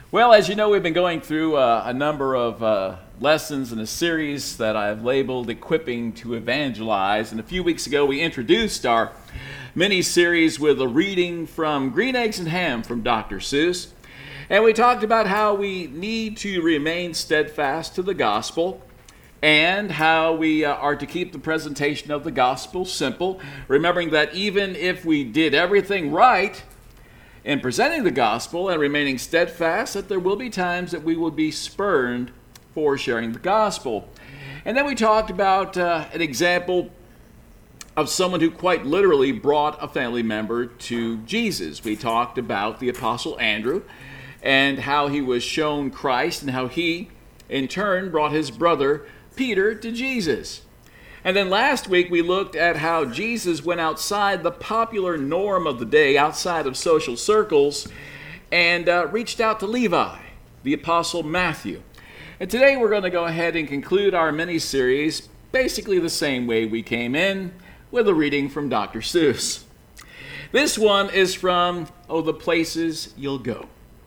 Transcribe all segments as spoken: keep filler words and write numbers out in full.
Well, as you know, we've been going through uh, a number of uh, lessons in a series that I've labeled Equipping to Evangelize. And a few weeks ago, we introduced our mini-series with a reading from Green Eggs and Ham from Doctor Seuss. And we talked about how we need to remain steadfast to the gospel and how we uh, are to keep the presentation of the gospel simple, remembering that even if we did everything right in presenting the gospel and remaining steadfast, that there will be times that we will be spurned for sharing the gospel. And then we talked about uh, an example of someone who quite literally brought a family member to Jesus. We talked about the Apostle Andrew and how he was shown Christ and how he, in turn, brought his brother Peter to Jesus. And then last week we looked at how Jesus went outside the popular norm of the day, outside of social circles, and uh, reached out to Levi, the Apostle Matthew. And today we're going to go ahead and conclude our mini-series basically the same way we came in, with a reading from Doctor Seuss. This one is from Oh, the Places You'll Go.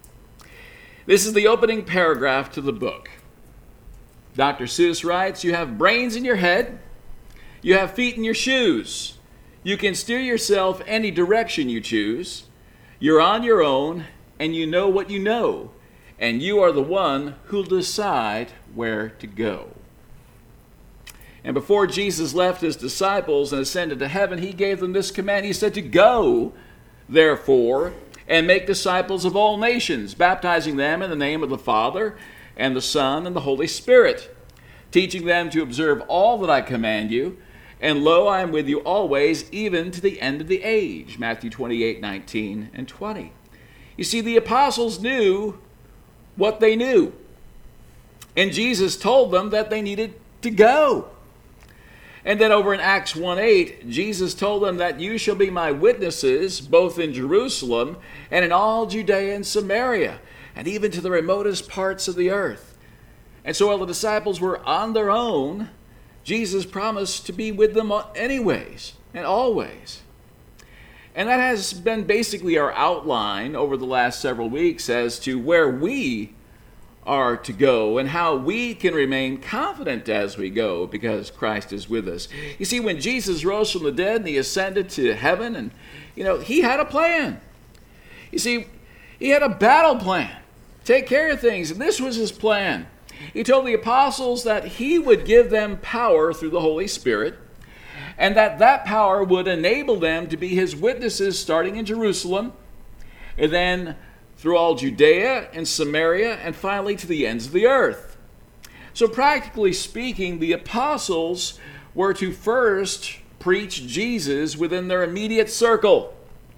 This is the opening paragraph to the book. Doctor Seuss writes, "You have brains in your head. You have feet in your shoes. You can steer yourself any direction you choose. You're on your own, and you know what you know, and you are the one who'll decide where to go." And before Jesus left his disciples and ascended to heaven, he gave them this command. He said to go, therefore, and make disciples of all nations, baptizing them in the name of the Father and the Son and the Holy Spirit, teaching them to observe all that I command you. And lo, I am with you always, even to the end of the age. Matthew twenty-eight, nineteen and twenty. You see, the apostles knew what they knew. And Jesus told them that they needed to go. And then over in Acts one eight, Jesus told them that you shall be my witnesses, both in Jerusalem and in all Judea and Samaria, and even to the remotest parts of the earth. And so while the disciples were on their own, Jesus promised to be with them anyways and always. And that has been basically our outline over the last several weeks as to where we are to go and how we can remain confident as we go because Christ is with us. You see, when Jesus rose from the dead and he ascended to heaven, and you know, he had a plan. You see, he had a battle plan. Take care of things, and this was his plan. He told the apostles that he would give them power through the Holy Spirit, and that that power would enable them to be his witnesses starting in Jerusalem, and then through all Judea and Samaria, and finally to the ends of the earth. So practically speaking, the apostles were to first preach Jesus within their immediate circle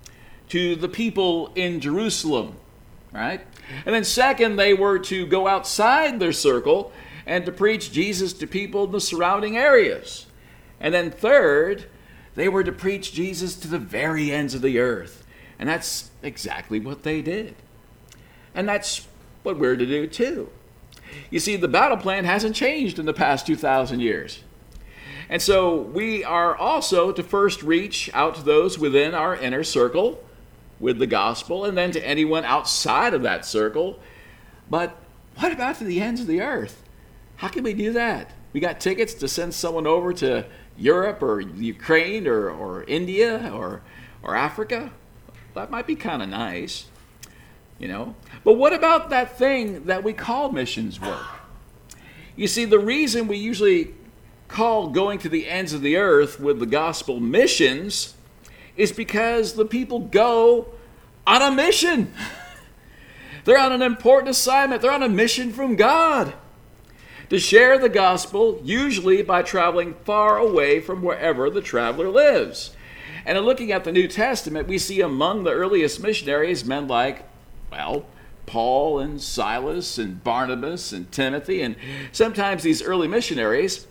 to the people in Jerusalem, right? And then second, they were to go outside their circle and to preach Jesus to people in the surrounding areas. And then third, they were to preach Jesus to the very ends of the earth. And that's exactly what they did. And that's what we're to do too. You see, the battle plan hasn't changed in the past two thousand years. And so we are also to first reach out to those within our inner circle with the gospel, and then to anyone outside of that circle. But what about to the ends of the earth? How can we do that? We got tickets to send someone over to Europe or Ukraine or, or India or, or Africa? That might be kind of nice, you know. But what about that thing that we call missions work? You see, the reason we usually call going to the ends of the earth with the gospel missions is because the people go on a mission. They're on an important assignment. They're on a mission from God to share the gospel, usually by traveling far away from wherever the traveler lives. And in looking at the New Testament, we see among the earliest missionaries men like, well, Paul and Silas and Barnabas and Timothy. And sometimes these early missionaries,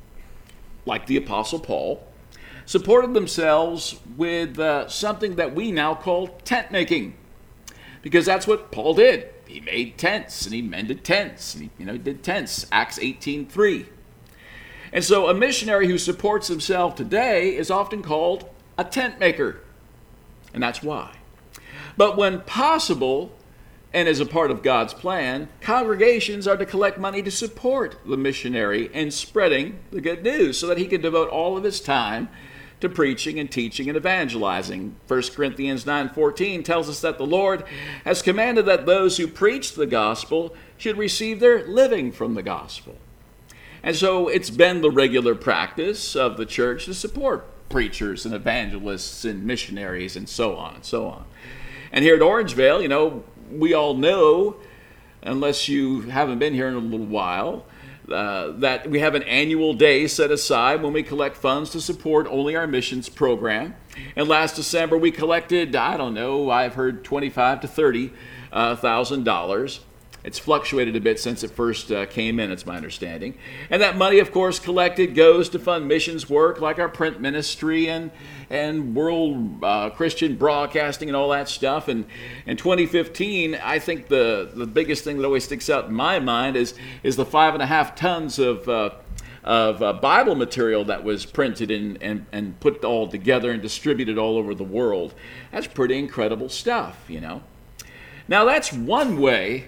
like the Apostle Paul, supported themselves with uh, something that we now call tent making, because that's what Paul did. He made tents and he mended tents and he, you know, did tents. Acts eighteen three. And so a missionary who supports himself today is often called a tent maker, and that's why. But when possible, And as a part of God's plan, congregations are to collect money to support the missionary in spreading the good news so that he can devote all of his time to preaching and teaching and evangelizing. First Corinthians nine fourteen tells us that the Lord has commanded that those who preach the gospel should receive their living from the gospel. And so it's been the regular practice of the church to support preachers and evangelists and missionaries and so on and so on. And here at Orangevale, you know, we all know, unless you haven't been here in a little while, uh, that we have an annual day set aside when we collect funds to support only our missions program. And last December we collected, I don't know, I've heard twenty-five to thirty thousand dollars. It's fluctuated a bit since it first uh, came in, it's my understanding. And that money, of course, collected goes to fund missions work like our print ministry and and World uh, Christian Broadcasting and all that stuff. And in twenty fifteen, I think the, the biggest thing that always sticks out in my mind is, is the five and a half tons of uh, of uh, Bible material that was printed and, and, and put all together and distributed all over the world. That's pretty incredible stuff, you know. Now, that's one way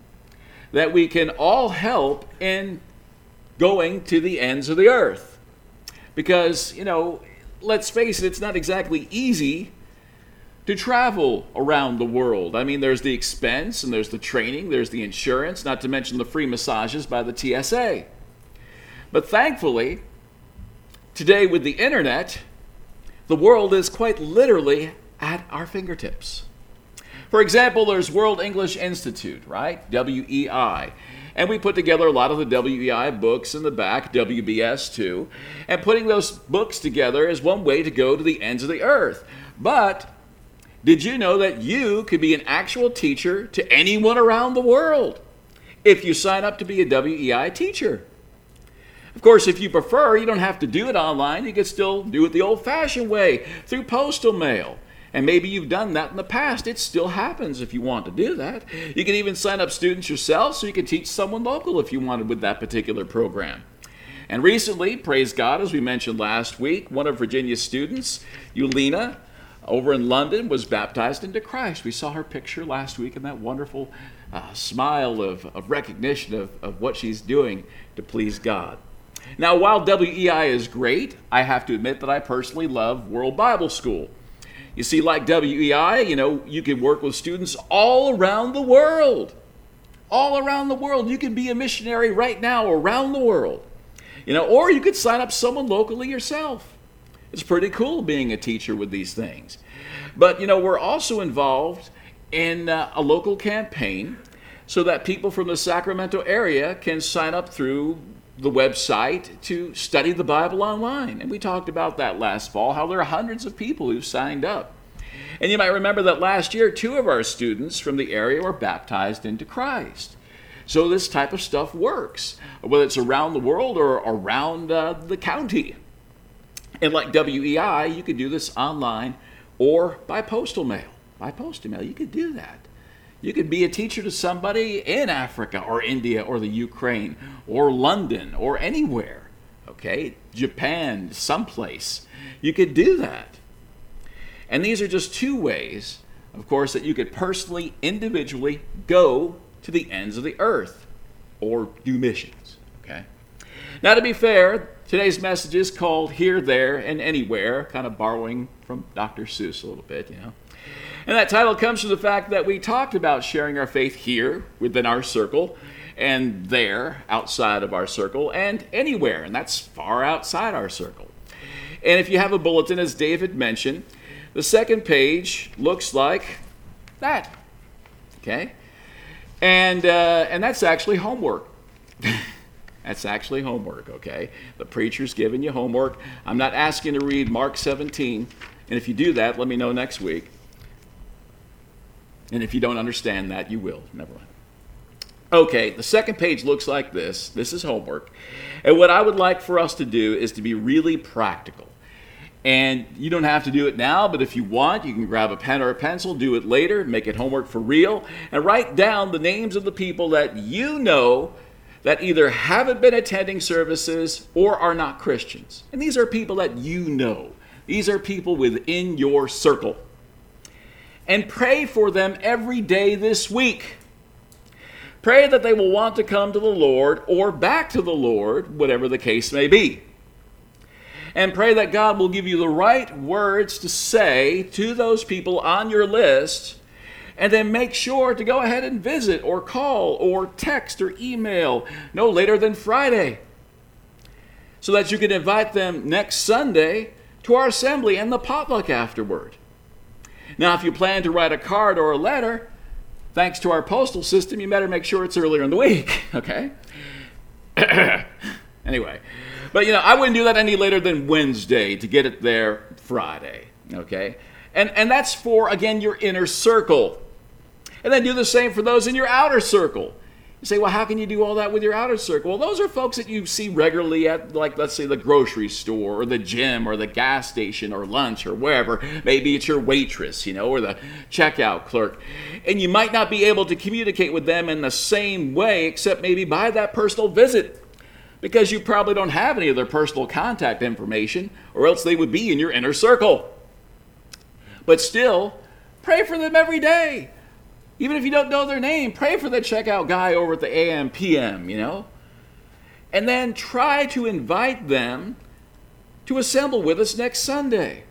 that we can all help in going to the ends of the earth. Because, you know, let's face it, it's not exactly easy to travel around the world. I mean, there's the expense, and there's the training, there's the insurance, not to mention the free massages by the T S A. But thankfully, today with the internet, the world is quite literally at our fingertips. For example, there's World English Institute, right? W E I. And we put together a lot of the W E I books in the back, W B S too. And putting those books together is one way to go to the ends of the earth. But did you know that you could be an actual teacher to anyone around the world if you sign up to be a W E I teacher? Of course, if you prefer, you don't have to do it online. You can still do it the old-fashioned way, through postal mail. And maybe you've done that in the past. It still happens if you want to do that. You can even sign up students yourself so you can teach someone local if you wanted with that particular program. And recently, praise God, as we mentioned last week, one of Virginia's students, Eulina, over in London, was baptized into Christ. We saw her picture last week and that wonderful uh, smile of, of recognition of, of what she's doing to please God. Now, while W E I is great, I have to admit that I personally love World Bible School. You see, like W E I, you know, you can work with students all around the world. All around the world. You can be a missionary right now around the world. You know, or you could sign up someone locally yourself. It's pretty cool being a teacher with these things. But, you know, we're also involved in uh, a local campaign so that people from the Sacramento area can sign up through the website to study the Bible online. And we talked about that last fall, how there are hundreds of people who've signed up. And you might remember that last year, two of our students from the area were baptized into Christ. So this type of stuff works, whether it's around the world or around uh, the county. And like W E I, you could do this online or by postal mail. By postal mail, you could do that. You could be a teacher to somebody in Africa or India or the Ukraine or London or anywhere, okay? Japan, someplace. You could do that. And these are just two ways, of course, that you could personally, individually go to the ends of the earth or do missions, okay? Now, to be fair, today's message is called Here, There, and Anywhere, kind of borrowing from Doctor Seuss a little bit, you know. And that title comes from the fact that we talked about sharing our faith here within our circle and there outside of our circle and anywhere, and that's far outside our circle. And if you have a bulletin, as David mentioned, the second page looks like that, okay? And, uh, and that's actually homework. That's actually homework, okay? The preacher's giving you homework. I'm not asking you to read Mark seventeen, and if you do that, let me know next week. And if you don't understand that, you will. Never mind. Okay, the second page looks like this. This is homework. And what I would like for us to do is to be really practical. And you don't have to do it now, but if you want, you can grab a pen or a pencil, do it later, make it homework for real, and write down the names of the people that you know that either haven't been attending services or are not Christians. And these are people that you know. These are people within your circle. and pray for them every day this week. Pray that they will want to come to the Lord or back to the Lord, whatever the case may be. And pray that God will give you the right words to say to those people on your list, and then make sure to go ahead and visit or call or text or email no later than Friday, so that you can invite them next Sunday to our assembly and the potluck afterward. Now, if you plan to write a card or a letter, thanks to our postal system, you better make sure it's earlier in the week, okay? Anyway, but you know, I wouldn't do that any later than Wednesday to get it there Friday, okay? And and that's for, again, your inner circle. And then do the same for those in your outer circle. You say, well, how can you do all that with your outer circle? Well, those are folks that you see regularly at, like, let's say, the grocery store or the gym or the gas station or lunch or wherever. Maybe it's your waitress, you know, or the checkout clerk. And you might not be able to communicate with them in the same way, except maybe by that personal visit, because you probably don't have any of their personal contact information, or else they would be in your inner circle. But still, pray for them every day. Even if you don't know their name, pray for the checkout guy over at the A M P M, you know. And then try to invite them to assemble with us next Sunday.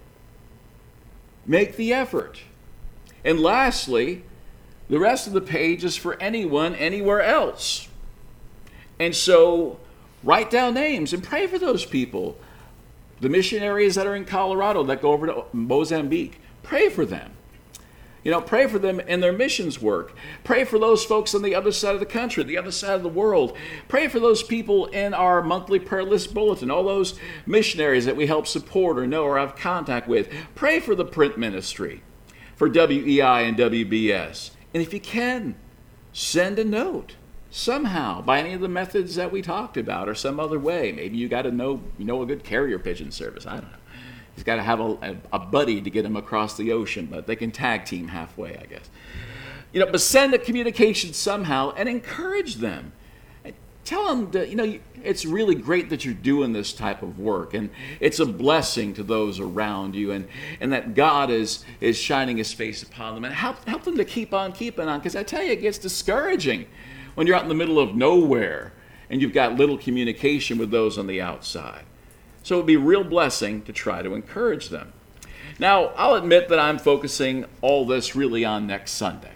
Make the effort. And lastly, the rest of the page is for anyone, anywhere else. And so, write down names and pray for those people. The missionaries that are in Colorado that go over to Mozambique, pray for them. You know, pray for them in their missions work. Pray for those folks on the other side of the country, the other side of the world. Pray for those people in our monthly prayer list bulletin, all those missionaries that we help support or know or have contact with. Pray for the print ministry, for W E I and W B S. And if you can, send a note somehow by any of the methods that we talked about or some other way. Maybe you got to know, you know, a good carrier pigeon service. I don't know. He's got to have a, a buddy to get him across the ocean, but they can tag team halfway, I guess. You know, but send a communication somehow and encourage them. Tell them that, you know, it's really great that you're doing this type of work, and it's a blessing to those around you, and, and that God is, is shining his face upon them. And help, help them to keep on keeping on, because I tell you, it gets discouraging when you're out in the middle of nowhere and you've got little communication with those on the outside. So it would be a real blessing to try to encourage them. Now, I'll admit that I'm focusing all this really on next Sunday.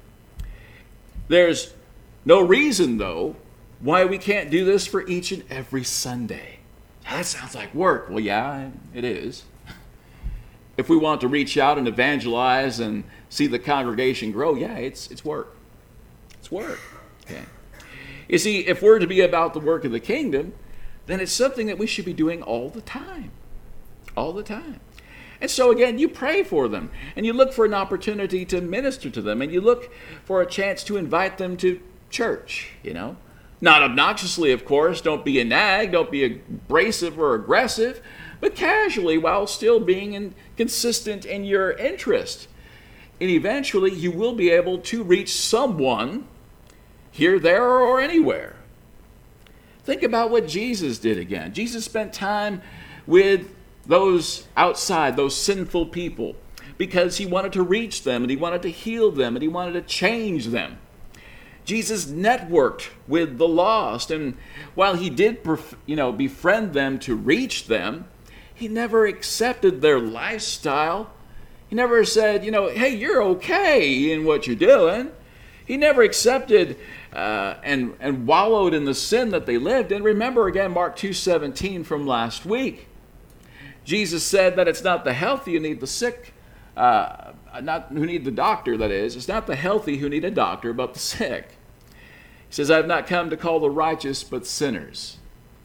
There's no reason, though, why we can't do this for each and every Sunday. That sounds like work. Well, yeah, it is. If we want to reach out and evangelize and see the congregation grow, yeah, it's it's work. It's work. Okay. You see, if we're to be about the work of the kingdom, then it's something that we should be doing all the time. All the time. And so again, you pray for them, and you look for an opportunity to minister to them, and you look for a chance to invite them to church, you know. Not obnoxiously, of course. Don't be a nag. Don't be abrasive or aggressive, but casually while still being in, consistent in your interest. And eventually you will be able to reach someone here, there, or anywhere. Think about what Jesus did again. Jesus spent time with those outside, those sinful people, because he wanted to reach them, and he wanted to heal them, and he wanted to change them. Jesus networked with the lost, and while he did, you know, befriend them to reach them, he never accepted their lifestyle. He never said, you know, hey, you're okay in what you're doing. He never accepted uh, and, and wallowed in the sin that they lived in. Remember again, Mark two seventeen from last week. Jesus said that it's not the healthy who need the sick, uh, not who need the doctor, that is. It's not the healthy who need a doctor, but the sick. He says, I have not come to call the righteous, but sinners.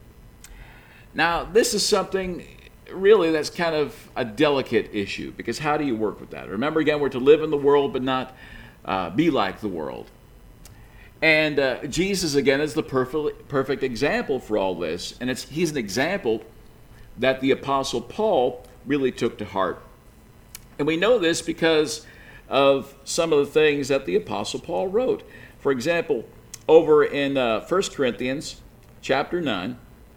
Now, this is something really that's kind of a delicate issue, because how do you work with that? Remember again, we're to live in the world, but not uh, be like the world. And uh, Jesus, again, is the perfect, perfect example for all this. And it's he's an example that the Apostle Paul really took to heart. And we know this because of some of the things that the Apostle Paul wrote. For example, over in uh, First Corinthians chapter nine,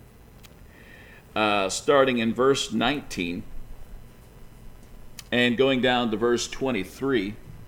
uh, starting in verse nineteen, and going down to verse twenty-three,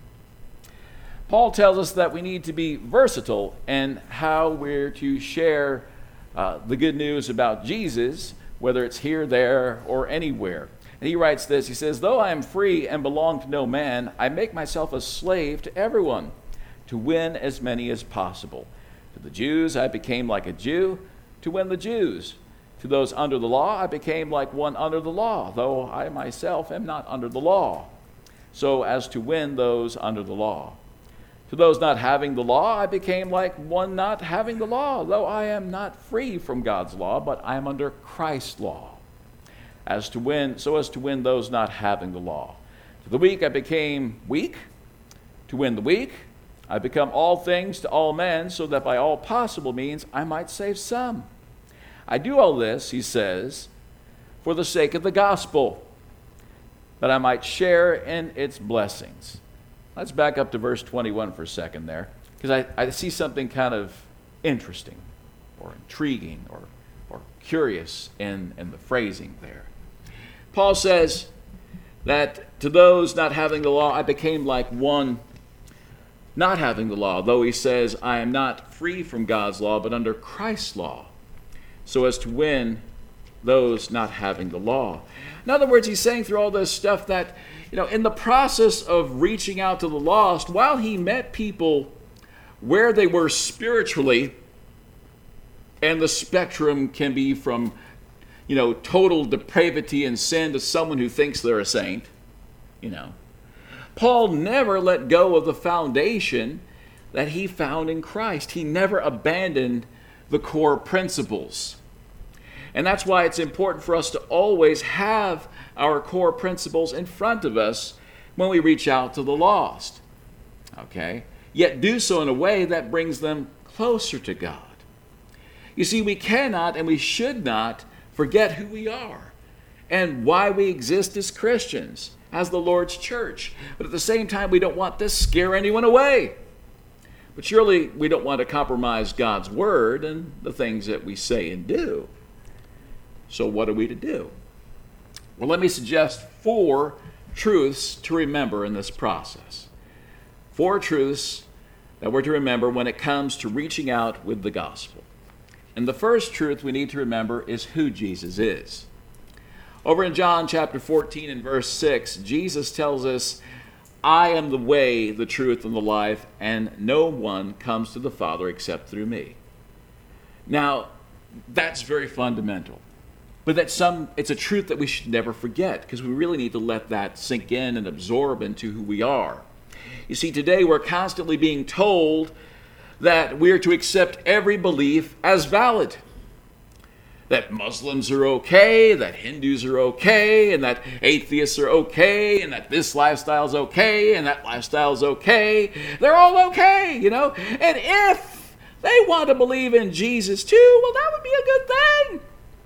Paul tells us that we need to be versatile in how we're to share uh, the good news about Jesus, whether it's here, there, or anywhere. And he writes this, he says, though I am free and belong to no man, I make myself a slave to everyone to win as many as possible. To the Jews I became like a Jew to win the Jews. To those under the law I became like one under the law, though I myself am not under the law, so as to win those under the law. To those not having the law, I became like one not having the law, though I am not free from God's law, but I am under Christ's law, as to win, so as to win those not having the law. To the weak I became weak, to win the weak. I become all things to all men, so that by all possible means I might save some. I do all this, he says, for the sake of the gospel, that I might share in its blessings. Let's back up to verse twenty-one for a second there, because I, I see something kind of interesting or intriguing or, or curious in, in the phrasing there. Paul says that to those not having the law, I became like one not having the law, though he says, I am not free from God's law, but under Christ's law, so as to win those not having the law. In other words, he's saying through all this stuff that, you know, in the process of reaching out to the lost, while he met people where they were spiritually, and the spectrum can be from, you know, total depravity and sin to someone who thinks they're a saint, you know, Paul never let go of the foundation that he found in Christ. He never abandoned the core principles. And that's why it's important for us to always have our core principles in front of us when we reach out to the lost. Okay? Yet do so in a way that brings them closer to God. You see, we cannot and we should not forget who we are and why we exist as Christians, as the Lord's church. But at the same time, we don't want to scare anyone away. But surely we don't want to compromise God's word and the things that we say and do. So what are we to do? Well, let me suggest four truths to remember in this process. Four truths that we're to remember when it comes to reaching out with the gospel. And the first truth we need to remember is who Jesus is. Over in John chapter fourteen and verse six, Jesus tells us, I am the way, the truth, and the life, and no one comes to the Father except through me. Now, that's very fundamental. But that's some, it's a truth that we should never forget, because we really need to let that sink in and absorb into who we are. You see, today we're constantly being told that we're to accept every belief as valid. That Muslims are okay, that Hindus are okay, and that atheists are okay, and that this lifestyle's okay, and that lifestyle's okay. They're all okay, you know? And if they want to believe in Jesus too, well, that would be a good thing.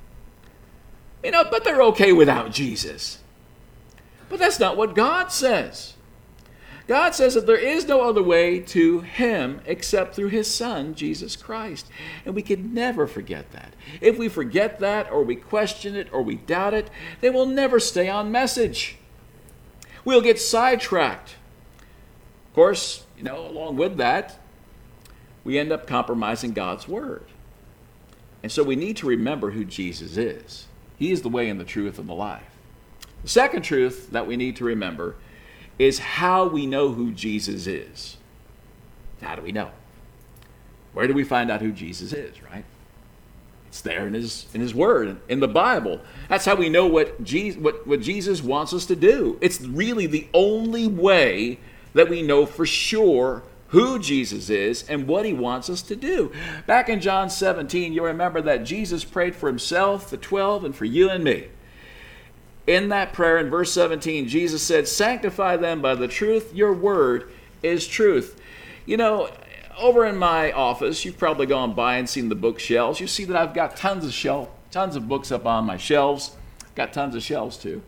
You know, but they're okay without Jesus. But that's not what God says. God says that there is no other way to him except through his Son, Jesus Christ. And we can never forget that. If we forget that, or we question it, or we doubt it, they will never stay on message. We'll get sidetracked. Of course, you know, along with that, we end up compromising God's word. And so we need to remember who Jesus is. He is the way and the truth and the life. The second truth that we need to remember is how we know who Jesus is. How do we know? Where do we find out who Jesus is, right? It's there in his in his word, in the Bible. That's how we know what Jesus, what, what Jesus wants us to do. It's really the only way that we know for sure who Jesus is and what he wants us to do. Back in John seventeen, you'll remember that Jesus prayed for himself, the twelve, and for you and me. In that prayer, in verse seventeen, Jesus said, sanctify them by the truth. Your word is truth. You know, over in my office, you've probably gone by and seen the bookshelves. You see that I've got tons of shelf, tons of books up on my shelves. Got tons of shelves too.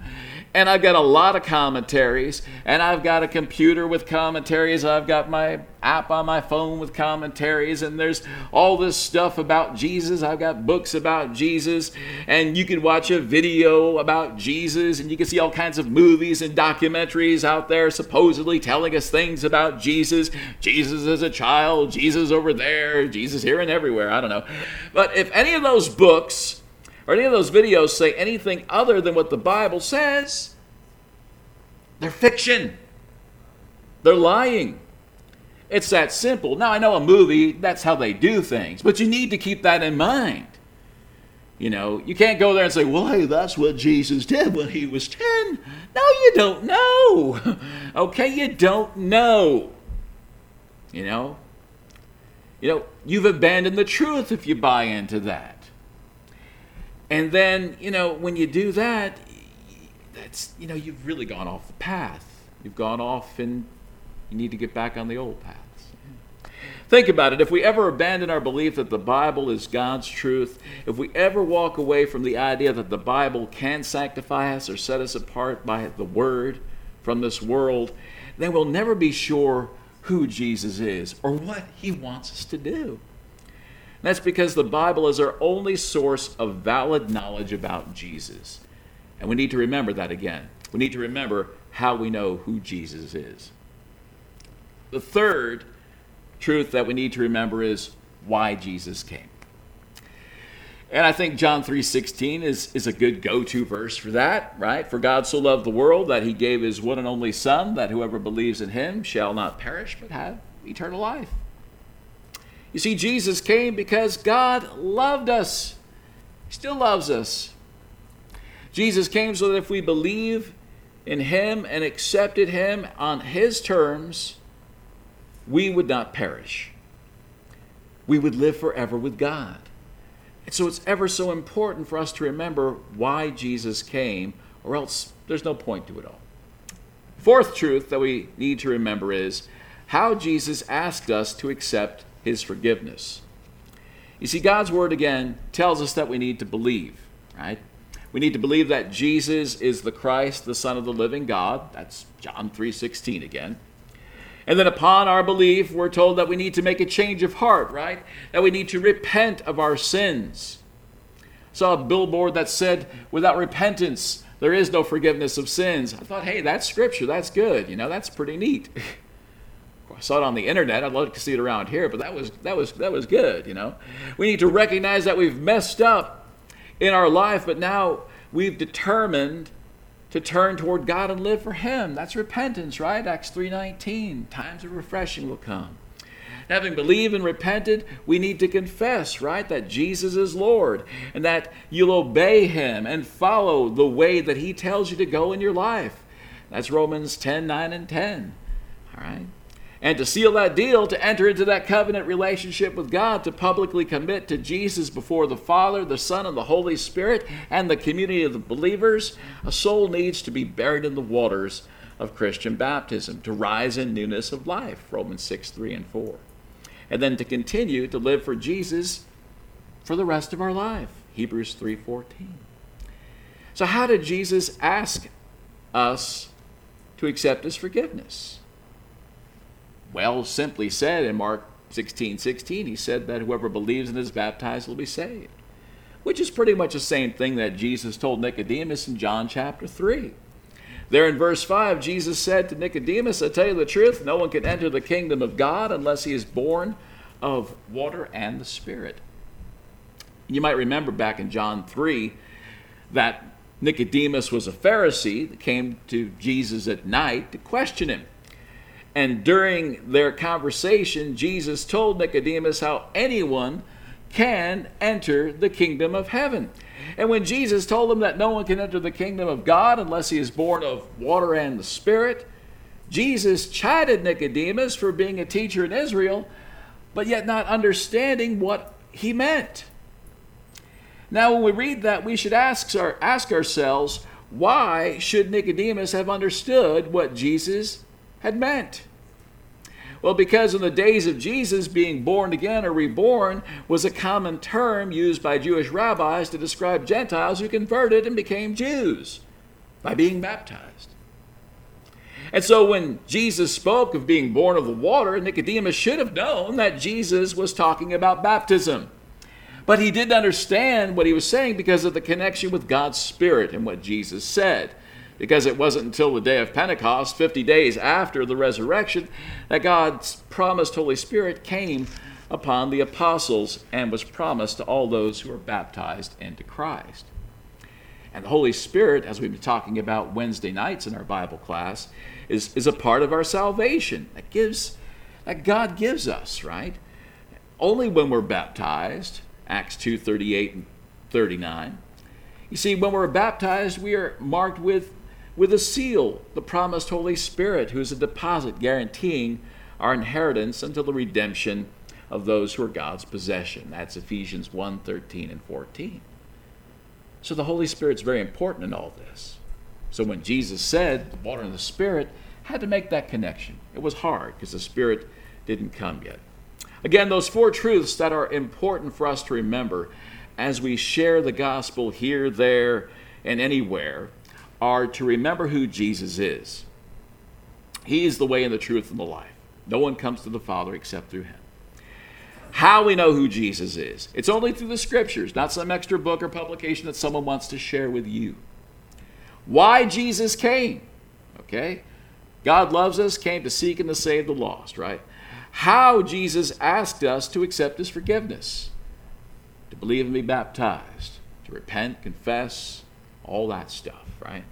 And I've got a lot of commentaries, and I've got a computer with commentaries. I've got my app on my phone with commentaries, and there's all this stuff about Jesus. I've got books about Jesus, and you can watch a video about Jesus, and you can see all kinds of movies and documentaries out there supposedly telling us things about Jesus. Jesus as a child, Jesus over there, Jesus here and everywhere. I don't know. But if any of those books or any of those videos say anything other than what the Bible says, they're fiction. They're lying. It's that simple. Now, I know a movie, that's how they do things, but you need to keep that in mind. You know, you can't go there and say, well, hey, that's what Jesus did when he was ten. No, you don't know. Okay, you don't know. You know? You know, you've abandoned the truth if you buy into that. And then, you know, when you do that, that's, you know, you've really gone off the path. You've gone off and you need to get back on the old paths. Think about it. If we ever abandon our belief that the Bible is God's truth, if we ever walk away from the idea that the Bible can sanctify us or set us apart by the Word from this world, then we'll never be sure who Jesus is or what he wants us to do. That's because the Bible is our only source of valid knowledge about Jesus. And we need to remember that again. We need to remember how we know who Jesus is. The third truth that we need to remember is why Jesus came. And I think John three sixteen is, is a good go-to verse for that, right? For God so loved the world that he gave his one and only Son, that whoever believes in him shall not perish but have eternal life. You see, Jesus came because God loved us. He still loves us. Jesus came so that if we believe in him and accepted him on his terms, we would not perish. We would live forever with God. And so it's ever so important for us to remember why Jesus came, or else there's no point to it all. Fourth truth that we need to remember is how Jesus asked us to accept his forgiveness. You see, God's word again tells us that we need to believe, right? We need to believe that Jesus is the Christ, the Son of the living God. That's John three sixteen again. And then upon our belief, we're told that we need to make a change of heart, right? That we need to repent of our sins. I saw a billboard that said, without repentance, there is no forgiveness of sins. I thought, hey, that's scripture. That's good. You know, that's pretty neat. I saw it on the internet. I'd love to see it around here, but that was that was that was good, you know. We need to recognize that we've messed up in our life, but now we've determined to turn toward God and live for him. That's repentance, right? Acts three nineteen. Times of refreshing will come. Having believed and repented, we need to confess, right, that Jesus is Lord and that you'll obey him and follow the way that he tells you to go in your life. That's Romans ten nine and ten. All right? And to seal that deal, to enter into that covenant relationship with God, to publicly commit to Jesus before the Father, the Son, and the Holy Spirit, and the community of the believers, a soul needs to be buried in the waters of Christian baptism, to rise in newness of life, Romans six three and four. And then to continue to live for Jesus for the rest of our life, Hebrews three fourteen. So how did Jesus ask us to accept his forgiveness? Well, simply said in Mark sixteen sixteen, he said that whoever believes and is baptized will be saved, which is pretty much the same thing that Jesus told Nicodemus in John chapter three. There in verse five, Jesus said to Nicodemus, I tell you the truth, no one can enter the kingdom of God unless he is born of water and the Spirit. You might remember back in John three that Nicodemus was a Pharisee that came to Jesus at night to question him. And during their conversation, Jesus told Nicodemus how anyone can enter the kingdom of heaven. And when Jesus told him that no one can enter the kingdom of God unless he is born of water and the Spirit, Jesus chided Nicodemus for being a teacher in Israel, but yet not understanding what he meant. Now, when we read that, we should ask, our, ask ourselves, why should Nicodemus have understood what Jesus had meant? Well, because in the days of Jesus, being born again or reborn was a common term used by Jewish rabbis to describe Gentiles who converted and became Jews. by being baptized. And so when Jesus spoke of being born of the water, Nicodemus should have known that Jesus was talking about baptism. But he didn't understand what he was saying because of the connection with God's Spirit and what Jesus said. Because it wasn't until the day of Pentecost, fifty days after the resurrection, that God's promised Holy Spirit came upon the apostles and was promised to all those who were baptized into Christ. And the Holy Spirit, as we've been talking about Wednesday nights in our Bible class, is, is a part of our salvation that gives that God gives us, right? Only when we're baptized, Acts two thirty-eight and thirty-nine. You see, when we're baptized, we are marked with, with a seal, the promised Holy Spirit, who is a deposit guaranteeing our inheritance until the redemption of those who are God's possession. That's Ephesians one thirteen and fourteen. So the Holy Spirit's very important in all this. So when Jesus said the water and the Spirit, had to make that connection. It was hard because the Spirit didn't come yet. Again, those four truths that are important for us to remember as we share the gospel here, there, and anywhere are to remember who Jesus is. He is the way and the truth and the life. No one comes to the Father except through him. How we know who Jesus is. It's only through the Scriptures, not some extra book or publication that someone wants to share with you. Why Jesus came. Okay? God loves us, came to seek and to save the lost, right? How Jesus asked us to accept his forgiveness. To believe and be baptized. To repent, confess, all that stuff, right?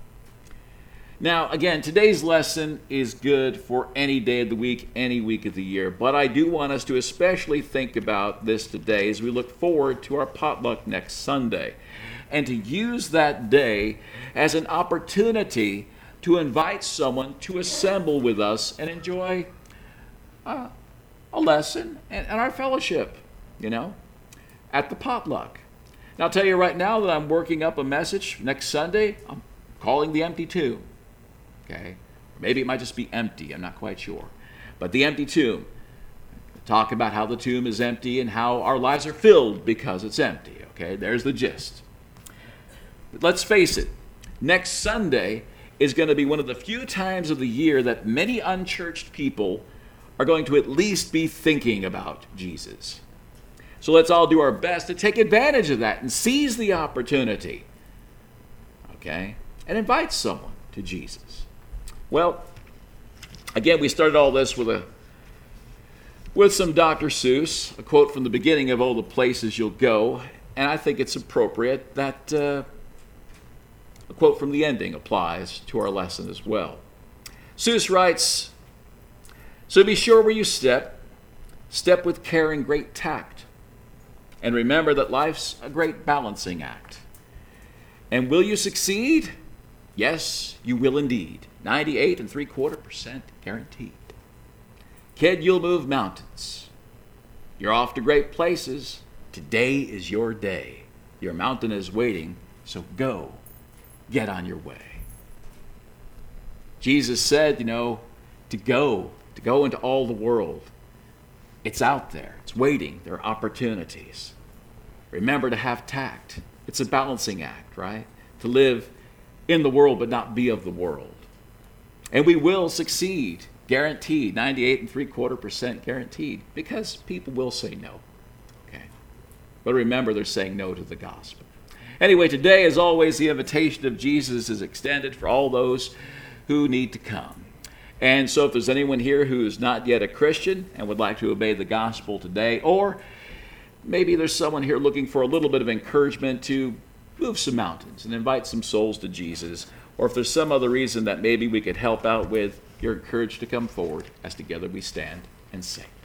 Now, again, today's lesson is good for any day of the week, any week of the year. But I do want us to especially think about this today as we look forward to our potluck next Sunday. And to use that day as an opportunity to invite someone to assemble with us and enjoy uh, a lesson and, and our fellowship, you know, at the potluck. Now, I'll tell you right now that I'm working up a message next Sunday. I'm calling the empty tomb. Okay, maybe it might just be empty. I'm not quite sure. But the empty tomb. Talk about how the tomb is empty and how our lives are filled because it's empty. Okay, there's the gist. But let's face it, next Sunday is going to be one of the few times of the year that many unchurched people are going to at least be thinking about Jesus. So let's all do our best to take advantage of that and seize the opportunity. Okay, and invite someone to Jesus. Well, again, we started all this with a with some Doctor Seuss, a quote from the beginning of All the Places You'll Go, and I think it's appropriate that uh, a quote from the ending applies to our lesson as well. Seuss writes, "So be sure where you step, step with care and great tact, and remember that life's a great balancing act. And will you succeed? Yes, you will indeed. ninety-eight and three quarter percent guaranteed. Kid, you'll move mountains. You're off to great places. Today is your day. Your mountain is waiting, so go. Get on your way." Jesus said, you know, to go, to go into all the world. It's out there. It's waiting. There are opportunities. Remember to have tact. It's a balancing act, right? To live in the world but not be of the world. And we will succeed, guaranteed, ninety-eight and three quarter percent guaranteed, because people will say no. Okay. But remember, they're saying no to the gospel. Anyway, today, as always, the invitation of Jesus is extended for all those who need to come. And so if there's anyone here who is not yet a Christian and would like to obey the gospel today, or maybe there's someone here looking for a little bit of encouragement to move some mountains and invite some souls to Jesus, or if there's some other reason that maybe we could help out with, you're encouraged to come forward as together we stand and sing.